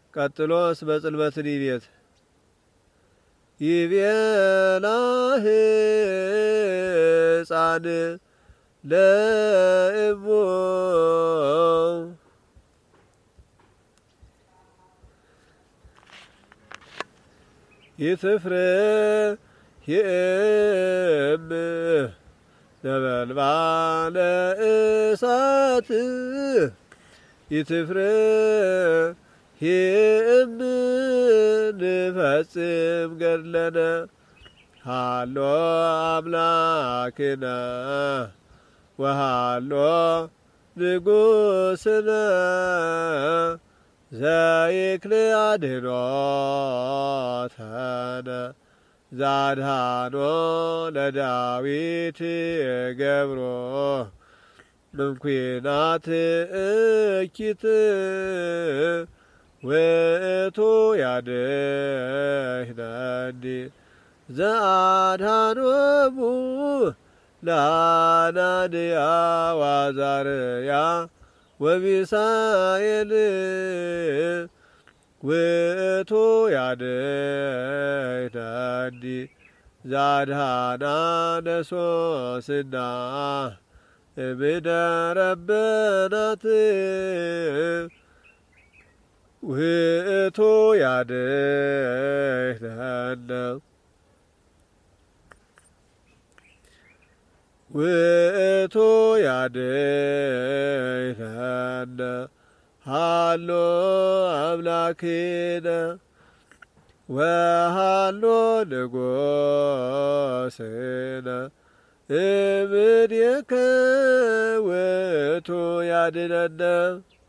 ቀጥሎስ በጽልመትን ይቤት ይቤላ ሕፃን ለእሞ ይትፍርህም ነበልባለ እሳት ይትፍርህም ንፈጽም ገድለነ ሃሎ አምላክነ ወሃሎ ንጉሥነ ዘይክል አድኅኖተነ ዛድሃኖ ለዳዊት ገብሮ እምኲናት እኪት ውእቱ ያድኅነኒ ዘአድኀኖሙ ለአናንያ ወአዛርያ ወሚሳኤል ውእቱ ያድኅነኒ ዘአድኀና ነሶስና እምድረ ረበናት ውእቱ ያድኅነነ ውእቱ ያድኅነነ ሃሎ አምላክነ ወሃሎ ንጉሥነ እምኔከ ውእቱ ያድኅነነ